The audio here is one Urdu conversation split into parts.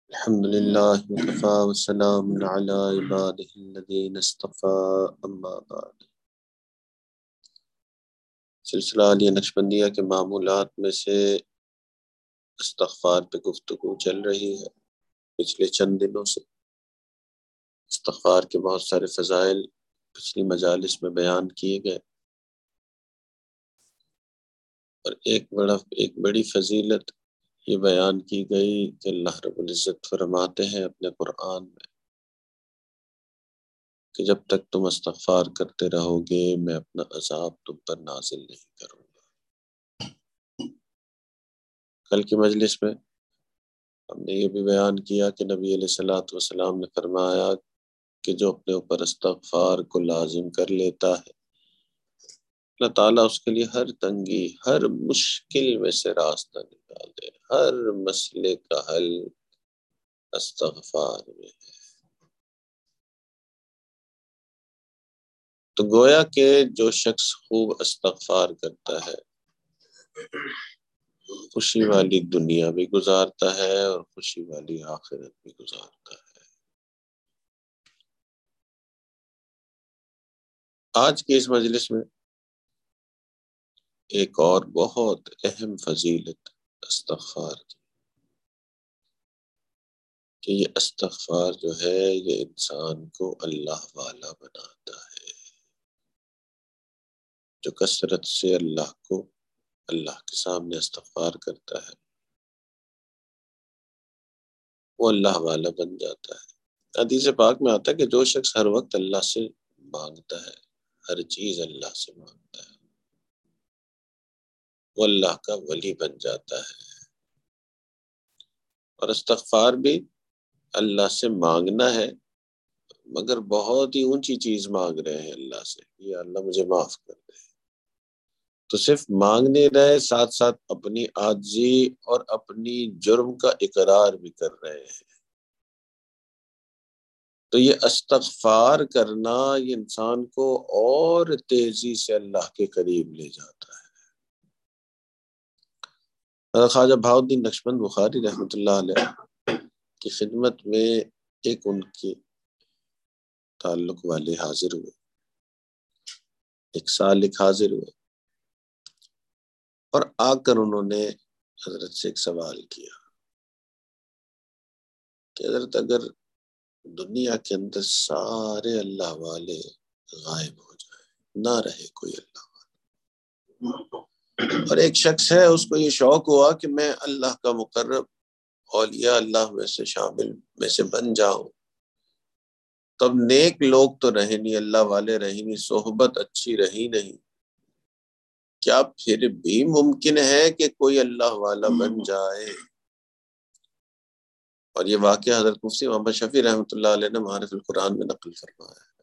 الحمد للہ وکفا وسلام علی عبادہ الذین اصطفی اما بعد۔ سلسلہ علی نقشبندیہ کے معمولات میں سے استغفار پہ گفتگو چل رہی ہے پچھلے چند دنوں سے۔ استغفار کے بہت سارے فضائل پچھلی مجالس میں بیان کیے گئے، اور ایک بڑی فضیلت یہ بیان کی گئی کہ اللہ رب العزت فرماتے ہیں اپنے قرآن میں کہ جب تک تم استغفار کرتے رہو گے میں اپنا عذاب تم پر نازل نہیں کروں گا۔ کل کی مجلس میں ہم نے یہ بھی بیان کیا کہ نبی علیہ الصلوۃ والسلام نے فرمایا کہ جو اپنے اوپر استغفار کو لازم کر لیتا ہے اللہ تعالیٰ اس کے لیے ہر تنگی، ہر مشکل میں سے راستہ نکال دے۔ ہر مسئلے کا حل استغفار میں ہے۔ تو گویا کہ جو شخص خوب استغفار کرتا ہے خوشی والی دنیا بھی گزارتا ہے اور خوشی والی آخرت بھی گزارتا ہے۔ آج کی اس مجلس میں ایک اور بہت اہم فضیلت استغفار کی کہ یہ استغفار جو ہے یہ انسان کو اللہ والا بناتا ہے۔ جو کثرت سے اللہ کے سامنے استغفار کرتا ہے وہ اللہ والا بن جاتا ہے۔ حدیث پاک میں آتا ہے کہ جو شخص ہر وقت اللہ سے مانگتا ہے، ہر چیز اللہ سے مانگتا ہے، وہ اللہ کا ولی بن جاتا ہے۔ اور استغفار بھی اللہ سے مانگنا ہے، مگر بہت ہی اونچی چیز مانگ رہے ہیں اللہ سے، یہ اللہ مجھے معاف کر دے، تو صرف مانگنے رہے، ساتھ ساتھ اپنی عاجزی اور اپنی جرم کا اقرار بھی کر رہے ہیں۔ تو یہ استغفار کرنا یہ انسان کو اور تیزی سے اللہ کے قریب لے جاتا ہے۔ خواجہ بہاؤالدین نقشبند بخاری رحمۃ اللہ علیہ کی خدمت میں ایک ان کے تعلق والے حاضر ہوئے، ایک سالک حاضر ہوئے، اور آ کر انہوں نے حضرت سے ایک سوال کیا کہ حضرت اگر دنیا کے اندر سارے اللہ والے غائب ہو جائیں، نہ رہے کوئی اللہ والا، اور ایک شخص ہے اس کو یہ شوق ہوا کہ میں اللہ کا مقرب اولیاء اللہ میں سے شامل میں سے بن جاؤں، تب نیک لوگ تو رہے نہیں، اللہ والے رہے نہیں، صحبت اچھی رہی نہیں، کیا پھر بھی ممکن ہے کہ کوئی اللہ والا بن جائے؟ اور یہ واقعہ حضرت مفتی محمد شفیع رحمۃ اللہ علیہ نے معارف القرآن میں نقل فرمایا ہے۔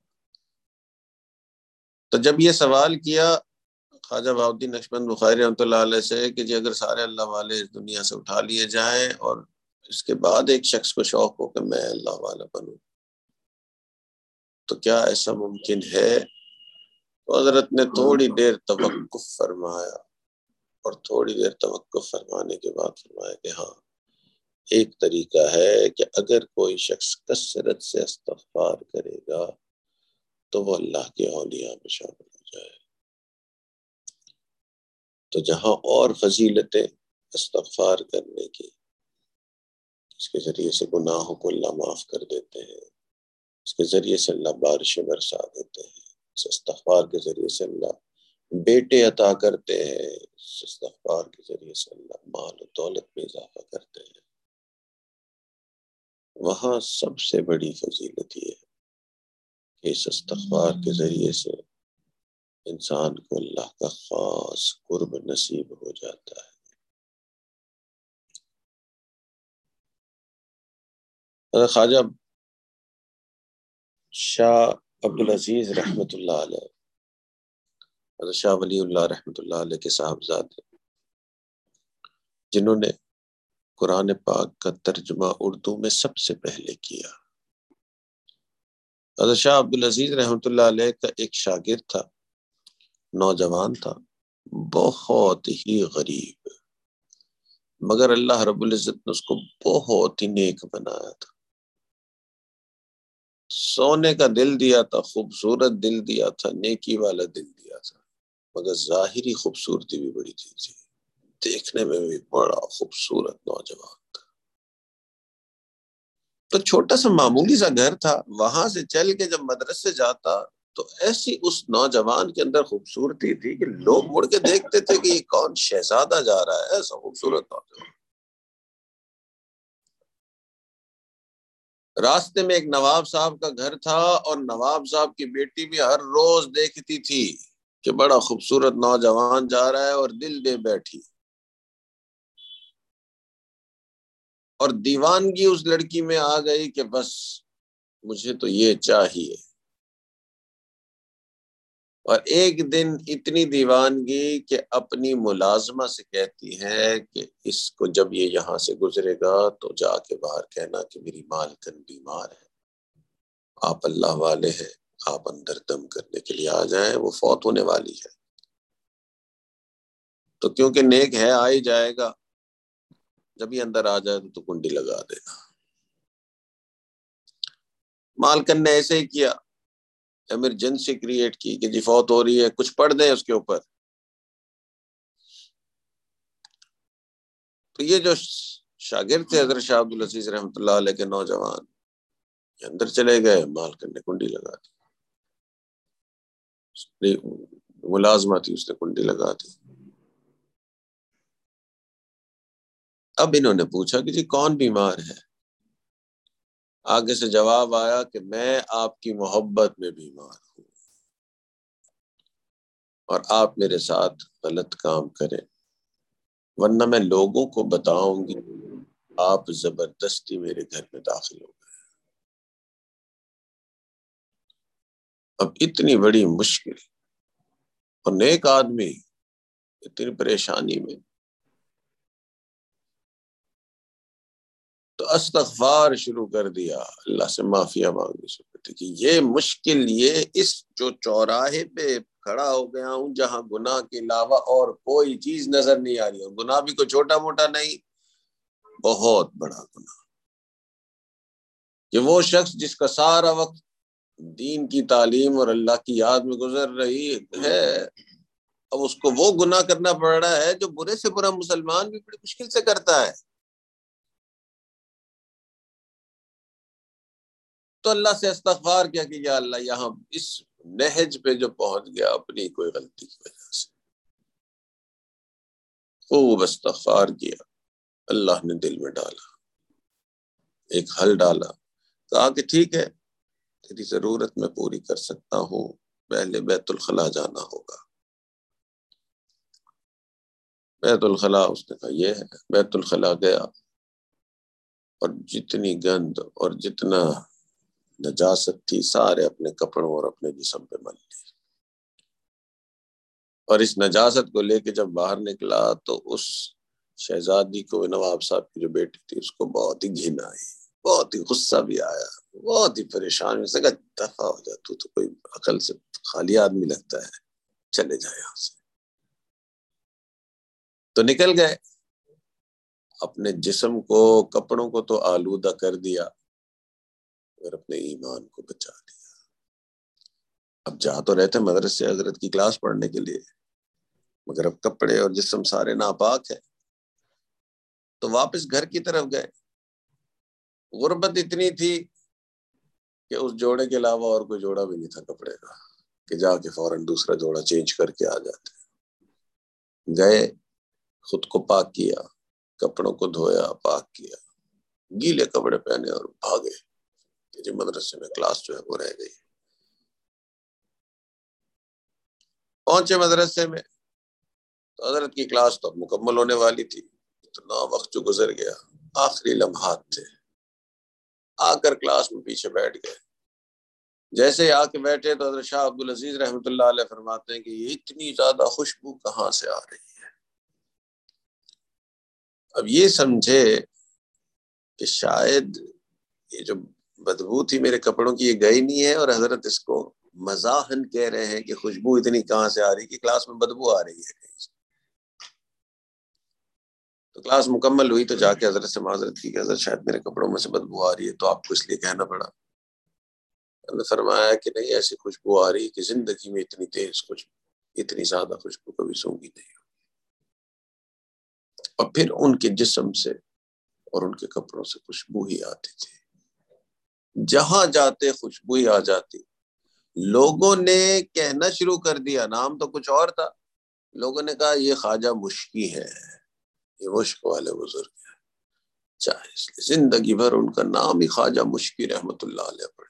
تو جب یہ سوال کیا خواجہ بہاؤالدین نقشبند بخاری رحمۃ اللہ علیہ سے کہ جی اگر سارے اللہ والے اس دنیا سے اٹھا لیے جائیں اور اس کے بعد ایک شخص کو شوق ہو کہ میں اللہ والا بنوں، تو کیا ایسا ممکن ہے؟ تو حضرت نے تھوڑی دیر توقف فرمایا، اور تھوڑی دیر توقف فرمانے کے بعد فرمایا کہ ہاں ایک طریقہ ہے کہ اگر کوئی شخص کثرت سے استغفار کرے گا تو وہ اللہ کے اولیاء میں شامل ہو جائے۔ تو جہاں اور فضیلتیں استغفار کرنے کی، اس کے ذریعے سے گناہوں کو اللہ معاف کر دیتے ہیں، اس کے ذریعے سے اللہ بارشیں برسا دیتے ہیں، اس استغفار کے ذریعے سے اللہ بیٹے عطا کرتے ہیں، اس استغفار کے ذریعے سے اللہ مال و دولت میں اضافہ کرتے ہیں، وہاں سب سے بڑی فضیلت یہ ہے کہ اس استغفار کے ذریعے سے انسان کو اللہ کا خاص قرب نصیب ہو جاتا ہے۔ خواجہ شاہ عبدالعزیز رحمۃ اللہ علیہ، حضرت شاہ ولی اللہ رحمۃ اللہ علیہ کے صاحبزادے، جنہوں نے قرآن پاک کا ترجمہ اردو میں سب سے پہلے کیا، حضرت شاہ عبدالعزیز رحمۃ اللہ علیہ کا ایک شاگرد تھا، نوجوان تھا، بہت ہی غریب، مگر اللہ رب العزت نے اس کو بہت ہی نیک بنایا تھا. سونے کا دل دیا تھا، خوبصورت دل دیا تھا، نیکی والا دل دیا تھا، مگر ظاہری خوبصورتی بھی بڑی تھی جی، دیکھنے میں بھی بڑا خوبصورت نوجوان تھا. تو چھوٹا سا معمولی سا گھر تھا، وہاں سے چل کے جب مدرسے جاتا تو ایسی اس نوجوان کے اندر خوبصورتی تھی کہ لوگ مڑ کے دیکھتے تھے کہ یہ کون شہزادہ جا رہا ہے، ایسا خوبصورت نوجوان. راستے میں ایک نواب صاحب کا گھر تھا، اور نواب صاحب کی بیٹی بھی ہر روز دیکھتی تھی کہ بڑا خوبصورت نوجوان جا رہا ہے، اور دل دے بیٹھی. اور دیوانگی اس لڑکی میں آ گئی کہ بس مجھے تو یہ چاہیے. اور ایک دن اتنی دیوانگی کہ اپنی ملازمہ سے کہتی ہے کہ اس کو جب یہ یہاں سے گزرے گا تو جا کے باہر کہنا کہ میری مالکن بیمار ہے، آپ اللہ والے ہیں، آپ اندر دم کرنے کے لیے آ جائیں، وہ فوت ہونے والی ہے. تو کیونکہ نیک ہے آ ہی جائے گا، جب یہ اندر آ جائے تو کنڈی لگا دینا. مالکن نے ایسے ہی کیا، ایمرجنسی کریٹ کی کہ جی فوت ہو رہی ہے، کچھ پڑھ دیں اس کے اوپر. تو یہ جو شاگرد تھے حضرت شاہ عبد العزیز رحمۃ اللہ علیہ کے نوجوان، یہ اندر چلے گئے، مالکن نے کنڈی لگا دی، ملازمہ تھی اس نے کنڈی لگا دی. اب انہوں نے پوچھا کہ جی کون بیمار ہے؟ آگے سے جواب آیا کہ میں آپ کی محبت میں بیمار ہوں، اور آپ میرے ساتھ غلط کام کریں، ورنہ میں لوگوں کو بتاؤں گی آپ زبردستی میرے گھر میں داخل ہو گئے. اب اتنی بڑی مشکل اور نیک آدمی اتنی پریشانی میں، تو استغفار شروع کر دیا، اللہ سے معافیہ مانگنی شروع کر دی کہ یہ مشکل، یہ اس جو چوراہے پہ کھڑا ہو گیا ہوں جہاں گناہ کے علاوہ اور کوئی چیز نظر نہیں آ رہی، اور گناہ بھی کوئی چھوٹا موٹا نہیں، بہت بڑا گناہ. کہ وہ شخص جس کا سارا وقت دین کی تعلیم اور اللہ کی یاد میں گزر رہی ہے، اب اس کو وہ گناہ کرنا پڑ رہا ہے جو برے سے برا مسلمان بھی بڑی مشکل سے کرتا ہے. تو اللہ سے استغفار کیا کہ یا اللہ یہاں اس نہج پہ جو پہنچ گیا اپنی کوئی غلطی کی وجہ سے. خوب استغفار کیا، اللہ نے دل میں ڈالا، ایک حل ڈالا، کہا کہ ٹھیک ہے تیری ضرورت میں پوری کر سکتا ہوں، پہلے بیت الخلاء جانا ہوگا. بیت الخلاء اس نے کہا یہ ہے. بیت الخلاء گیا، اور جتنی گند اور جتنا نجاست تھی سارے اپنے کپڑوں اور اپنے جسم پہ مل لی. اور اس نجاست کو لے کے جب باہر نکلا تو اس شہزادی کو، نواب صاحب کی جو بیٹی تھی، اس کو بہت ہی گھن آئی، بہت ہی غصہ بھی آیا، بہت ہی پریشان. اس نے کہا دفع ہو جا، تو کوئی عقل سے خالی آدمی لگتا ہے، چلے جائے یہاں سے. تو نکل گئے، اپنے جسم کو، کپڑوں کو تو آلودہ کر دیا، اور اپنے ایمان کو بچا لیا. اب جا تو رہتے مدرسے حضرت کی کلاس پڑھنے کے لیے، مگر اب کپڑے اور جسم سارے ناپاک ہے. تو واپس گھر کی طرف گئے. غربت اتنی تھی کہ اس جوڑے کے علاوہ اور کوئی جوڑا بھی نہیں تھا کپڑے کا کہ جا کے فوراً دوسرا جوڑا چینج کر کے آ جاتے. گئے، خود کو پاک کیا، کپڑوں کو دھویا، پاک کیا، گیلے کپڑے پہنے اور بھاگے کہ جی مدرسے میں کلاس جو ہے وہ رہ گئی. پہنچے مدرسے میں تو حضرت کی کلاس تو اب مکمل ہونے والی تھی. اتنا وقت جو گزر گیا، آخری لمحات تھے. آ کر کلاس میں پیچھے بیٹھ گئے. جیسے ہی آ کے بیٹھے تو حضرت شاہ عبد العزیز رحمۃ اللہ علیہ فرماتے ہیں کہ یہ اتنی زیادہ خوشبو کہاں سے آ رہی ہے. اب یہ سمجھے کہ شاید یہ جو بدبو تھی میرے کپڑوں کی یہ گئی نہیں ہے، اور حضرت اس کو مزاحن کہہ رہے ہیں کہ خوشبو اتنی کہاں سے آ رہی کہ کلاس میں بدبو آ رہی ہے کہیں سے. تو کلاس مکمل ہوئی تو جا کے حضرت سے معذرت کی کہ حضرت شاید میرے کپڑوں میں سے بدبو آ رہی ہے، تو آپ کو اس لیے کہنا پڑا۔ انہوں نے فرمایا کہ نہیں، ایسی خوشبو آ رہی کہ زندگی میں اتنی تیز خوشبو، اتنی زیادہ خوشبو کبھی سونگھی نہیں۔ اور پھر ان کے جسم سے اور ان کے کپڑوں سے خوشبو ہی آتی تھی، جہاں جاتے خوشبو ہی آ جاتی۔ لوگوں نے کہنا شروع کر دیا، نام تو کچھ اور تھا، لوگوں نے کہا یہ خواجہ مشکی ہے، یہ مشک والے بزرگ ہیں، چاہے اس لیے زندگی بھر ان کا نام ہی خواجہ مشکی رحمت اللہ علیہ پڑھ۔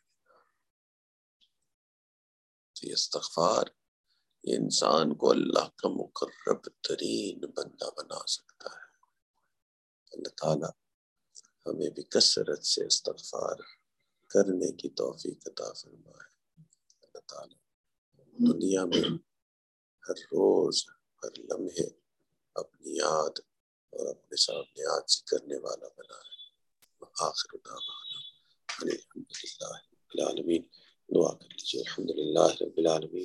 یہ استغفار، یہ انسان کو اللہ کا مقرب ترین بندہ بنا سکتا ہے۔ اللہ تعالیٰ ہمیں بھی کثرت سے استغفار کرنے کی توفیق عطا فرمائے۔ اللہ تعالیٰ دنیا میں ہر روز ہر لمحے اپنی یاد اور اپنے سامنے یاد سے کرنے والا بنائے۔ آخر دعوانا الحمدللہ رب العالمین۔ دعا کر لیجیے۔ الحمدللہ رب العالمین،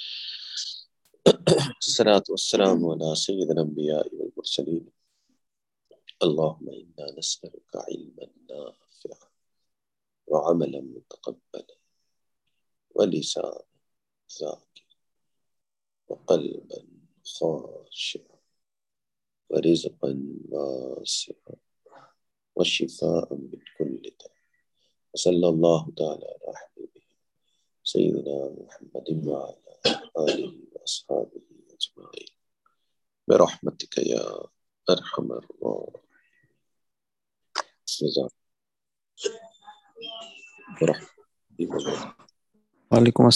الصلاۃ والسلام علی سید الانبیاء والمرسلین، اللہم انا نسألک علما نافعا وعملا متقبلا ولسانا ذاکرا وقلبا خاشعا ورزقا واسعا وشفاء من كل داء، وصلی اللہ تعالی علی حبیبہ سیدنا محمد وعلی آلہ واصحابہ اجمعین برحمتک یا ارحم الراحمین۔ وعلیکم السلام۔